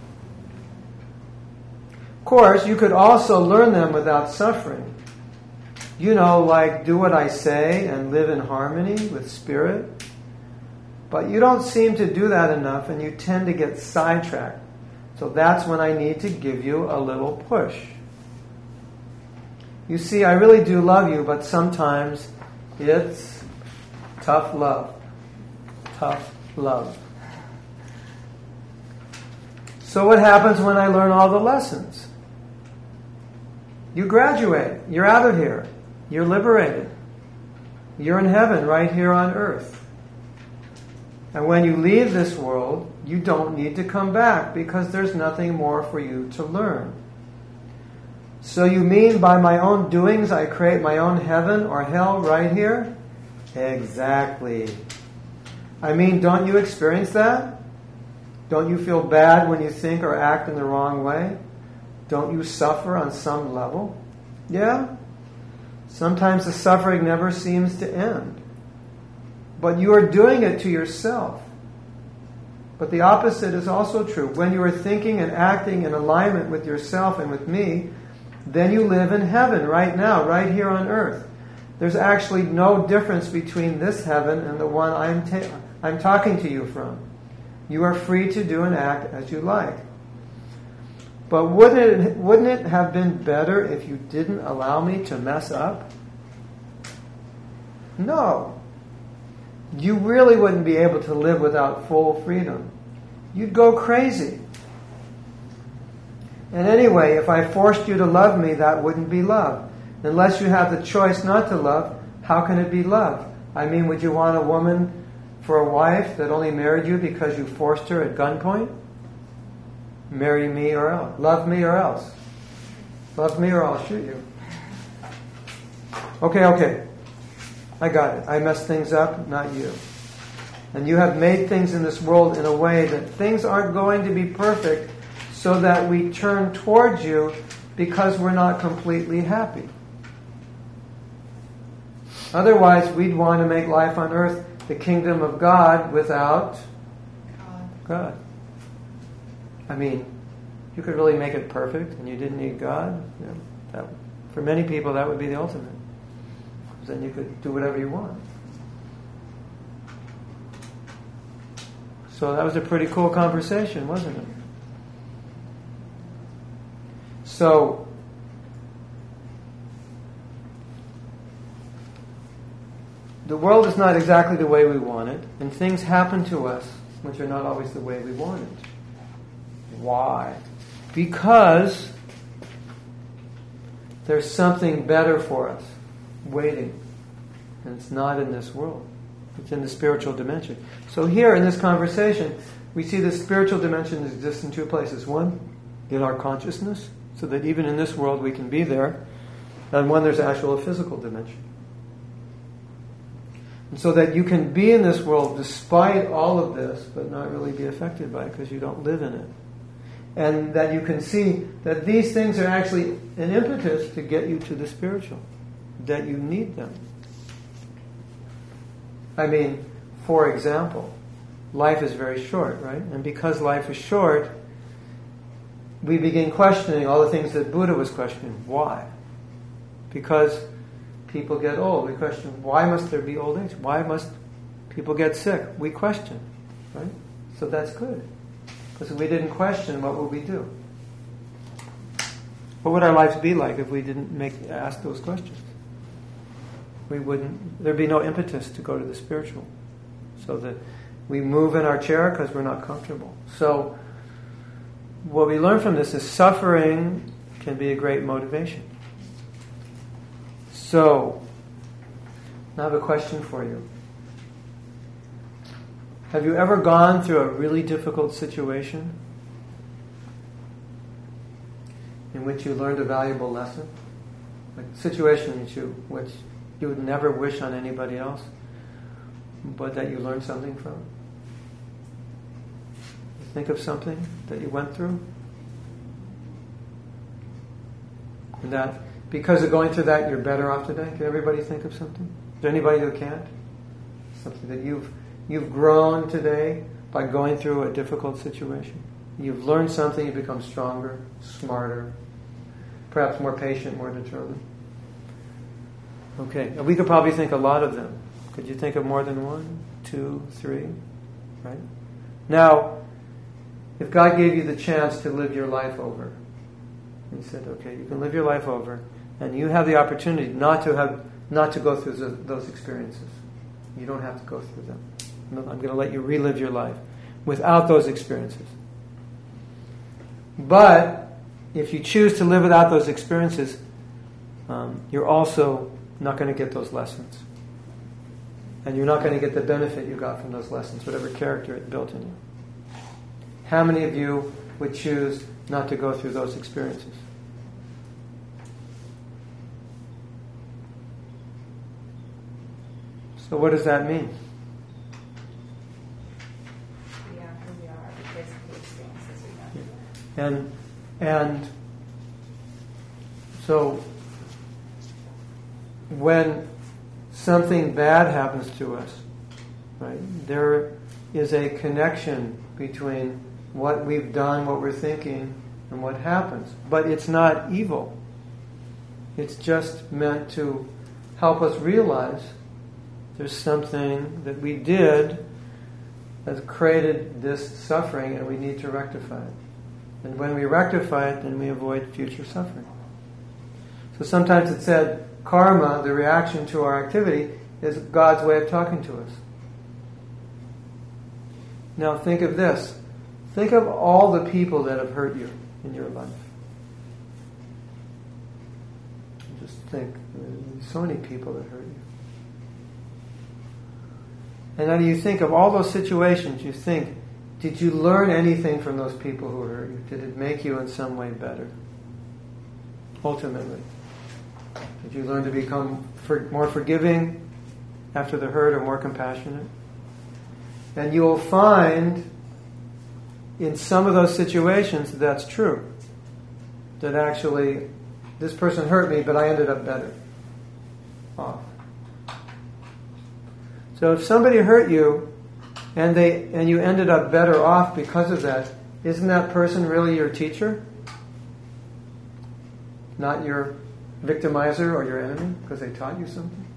Of course, you could also learn them without suffering. Like do what I say and live in harmony with spirit. But you don't seem to do that enough and you tend to get sidetracked. So that's when I need to give you a little push. You see, I really do love you, but sometimes it's tough love. Tough love. So what happens when I learn all the lessons? You graduate. You're out of here. You're liberated. You're in heaven right here on earth. And when you leave this world, you don't need to come back because there's nothing more for you to learn. So you mean by my own doings I create my own heaven or hell right here? Exactly. I mean, don't you experience that? Don't you feel bad when you think or act in the wrong way? Don't you suffer on some level? Yeah? Sometimes the suffering never seems to end. But you are doing it to yourself. But the opposite is also true. When you are thinking and acting in alignment with yourself and with me, then you live in heaven right now, right here on earth. There's actually no difference between this heaven and the one I'm talking to you from. You are free to do and act as you like. But wouldn't it have been better if you didn't allow me to mess up? No. You really wouldn't be able to live without full freedom. You'd go crazy. And anyway, if I forced you to love me, that wouldn't be love. Unless you have the choice not to love, how can it be love? I mean, would you want a woman for a wife that only married you because you forced her at gunpoint? Marry me or else. Love me or else. Love me or I'll shoot you. Okay. I got it. I messed things up, not you. And you have made things in this world in a way that things aren't going to be perfect, so that we turn towards you because we're not completely happy. Otherwise, we'd want to make life on earth the kingdom of God without God. I mean, you could really make it perfect and you didn't need God. You know, that, for many people, that would be the ultimate. Because then you could do whatever you want. So that was a pretty cool conversation, wasn't it? So, the world is not exactly the way we want it, and things happen to us which are not always the way we want it. Why? Because there's something better for us waiting, and it's not in this world. It's in the spiritual dimension. So here in this conversation, we see the spiritual dimension exists in two places. One, in our consciousness, so that even in this world we can be there. And one, there's actual a physical dimension. And so that you can be in this world despite all of this, but not really be affected by it because you don't live in it. And that you can see that these things are actually an impetus to get you to the spiritual. That you need them. I mean, for example, life is very short, right? And because life is short, we begin questioning all the things that Buddha was questioning. Why? Because people get old. We question, why must there be old age? Why must people get sick? We question, right? So that's good. Because if we didn't question, what would we do? What would our lives be like if we didn't ask those questions? There'd be no impetus to go to the spiritual. So that we move in our chair because we're not comfortable. So what we learn from this is suffering can be a great motivation. So, I have a question for you. Have you ever gone through a really difficult situation in which you learned a valuable lesson? A situation which you would never wish on anybody else, but that you learned something from? Think of something that you went through, and that because of going through that, you're better off today. Can everybody think of something? Is there anybody who can't? Something that you've grown today by going through a difficult situation. You've learned something. You've become stronger, smarter, perhaps more patient, more determined. Okay, we could probably think a lot of them. Could you think of more than 1, 2, 3? Right? Now, if God gave you the chance to live your life over, He said, okay, you can live your life over, and you have the opportunity not to go through those experiences. You don't have to go through them. I'm going to let you relive your life without those experiences. But if you choose to live without those experiences, you're also not going to get those lessons. And you're not going to get the benefit you got from those lessons, whatever character it built in you. How many of you would choose not to go through those experiences? So what does that mean? We are who we are because of the experiences we've done. And so when something bad happens to us, right, there is a connection between what we've done, what we're thinking, and what happens. But it's not evil. It's just meant to help us realize there's something that we did that created this suffering and we need to rectify it. And when we rectify it, then we avoid future suffering. So sometimes it's said, karma, the reaction to our activity, is God's way of talking to us. Now think of this. Think of all the people that have hurt you in your life. Just think, there's so many people that hurt you. And then you think of all those situations, you think, did you learn anything from those people who hurt you? Did it make you in some way better? Ultimately. Did you learn to become more forgiving after the hurt or more compassionate? And you will find in some of those situations that's true. That actually, this person hurt me, but I ended up better off. So if somebody hurt you and you ended up better off because of that, isn't that person really your teacher? Not your victimizer or your enemy because they taught you something?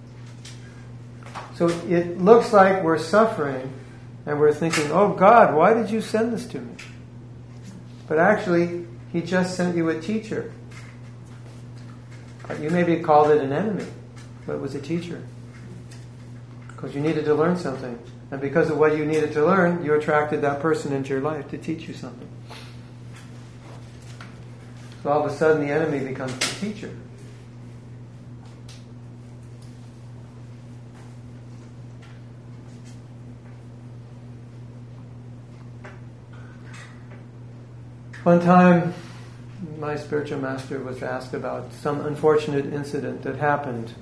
So it looks like we're suffering and we're thinking, oh God, why did you send this to me? But actually, He just sent you a teacher. You maybe called it an enemy, but it was a teacher. Because you needed to learn something. And because of what you needed to learn, you attracted that person into your life to teach you something. So all of a sudden the enemy becomes the teacher. One time, my spiritual master was asked about some unfortunate incident that happened.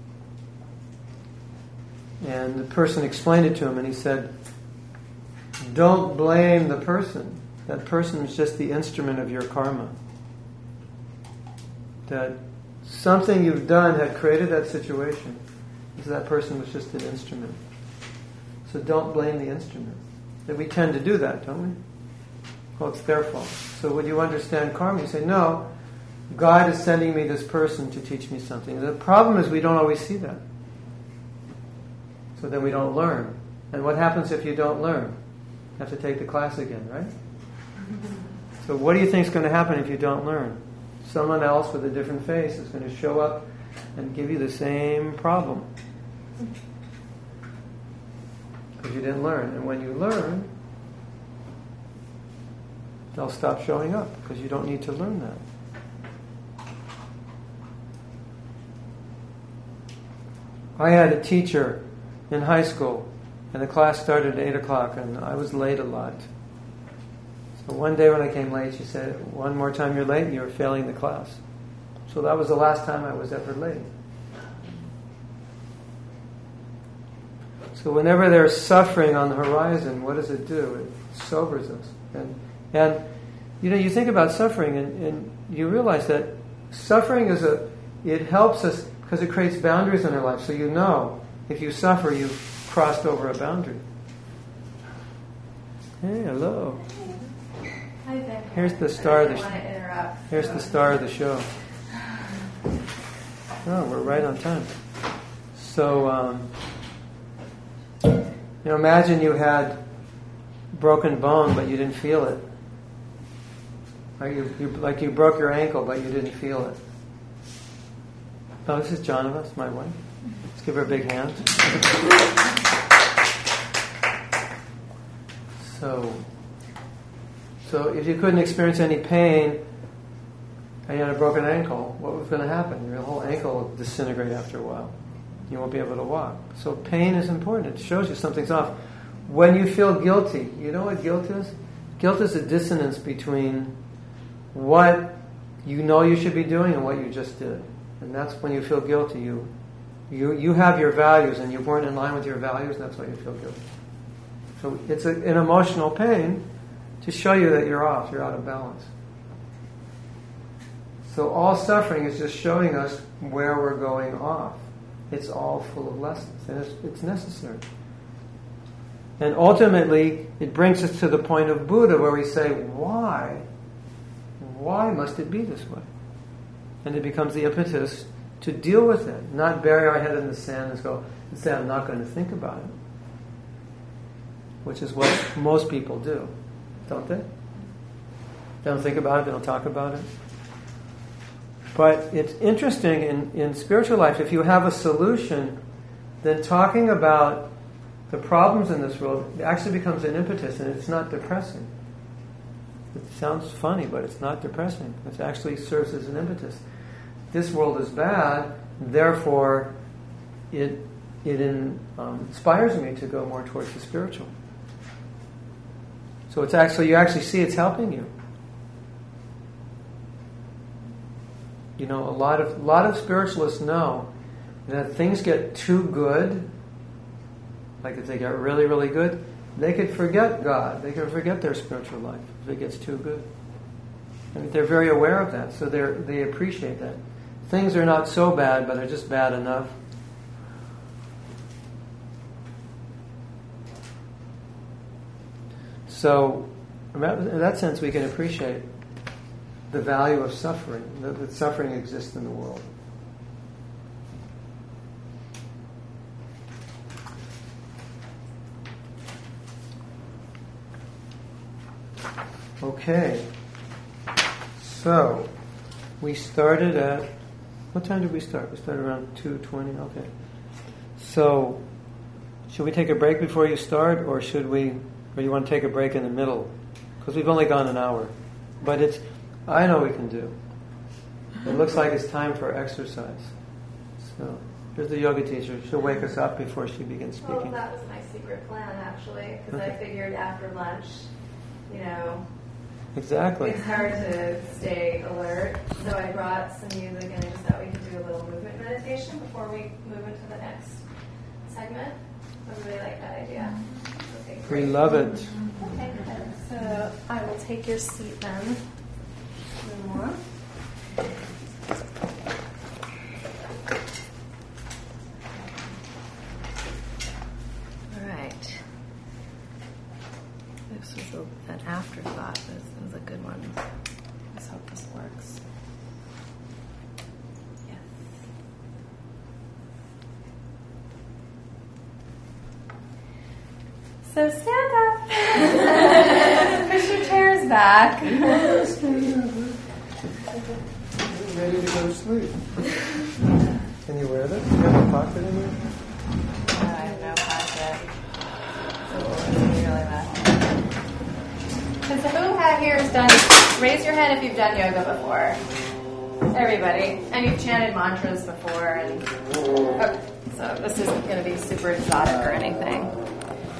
And the person explained it to him, and he said, don't blame the person. That person is just the instrument of your karma. That something you've done had created that situation. So that person was just an instrument. So don't blame the instrument. That we tend to do that, don't we? Well, it's their fault. So when you understand karma, you say, no, God is sending me this person to teach me something. The problem is we don't always see that. So then we don't learn. And what happens if you don't learn? You have to take the class again, right? So what do you think is going to happen if you don't learn? Someone else with a different face is going to show up and give you the same problem. Because you didn't learn. And when you learn, they'll stop showing up because you don't need to learn that. I had a teacher in high school, and the class started at 8 o'clock, and I was late a lot. So one day when I came late, she said, one more time you're late and you're failing the class. So that was the last time I was ever late. So whenever there's suffering on the horizon, what does it do? It sobers us. And you know, you think about suffering and you realize that suffering it helps us because it creates boundaries in our life. So you know, if you suffer, you've crossed over a boundary. Hey, hello. Hi, Vic. Here's the star of the I want to interrupt. Here's the star of the show. Oh, we're right on time. So, imagine you had broken bone, but you didn't feel it. Like you broke your ankle, but you didn't feel it. Oh, this is Janava, it's my wife. Let's give her a big hand. So if you couldn't experience any pain and you had a broken ankle, what was going to happen? Your whole ankle will disintegrate after a while. You won't be able to walk. So pain is important. It shows you something's off. When you feel guilty, you know what guilt is? Guilt is a dissonance between what you know you should be doing and what you just did. And that's when you feel guilty. You have your values and you weren't in line with your values, and that's why you feel guilty. So it's an emotional pain to show you that you're off, you're out of balance. So all suffering is just showing us where we're going off. It's all full of lessons, and it's necessary. And ultimately, it brings us to the point of Buddha where we say, why? Why must it be this way? And it becomes the impetus to deal with it, not bury our head in the sand and say, I'm not going to think about it. Which is what most people do, don't they? They don't think about it, they don't talk about it. But it's interesting in spiritual life, if you have a solution, then talking about the problems in this world actually becomes an impetus, and it's not depressing. It sounds funny, but it's not depressing. It actually serves as an impetus. This world is bad, therefore it inspires me to go more towards the spiritual. So it's actually, you actually see it's helping you. You know, a lot of spiritualists know that if things get too good, like if they get really, really good, they could forget God. They could forget their spiritual life if it gets too good. I mean, they're very aware of that, so they appreciate that. Things are not so bad, but they're just bad enough. So, in that sense, we can appreciate the value of suffering, that suffering exists in the world. Okay, so we started at, what time did we start? We started around 2:20, okay. So, should we take a break before you start, or you want to take a break in the middle? Because we've only gone an hour. But I know we can do. It looks like it's time for exercise. So, here's the yoga teacher. She'll wake us up before she begins speaking. Well, that was my secret plan, actually, because I figured after lunch, Exactly. it's hard to stay alert. So I brought some music, and I just thought we could do a little movement meditation before we move into the next segment. I really like that idea. Okay, We great. love it. Okay, good. So I will take your seat then. More. All right. This was an afterthought. This was a good one. Let's hope this works. Yes. So stand up. Push your chairs back. Ready to go to sleep. Can you wear this? Do you have a pocket in there? I have no pocket. So it's really bad. So who here has done, raise your hand if you've done yoga before. Everybody. And you've chanted mantras before. And okay. So this isn't going to be super exotic or anything.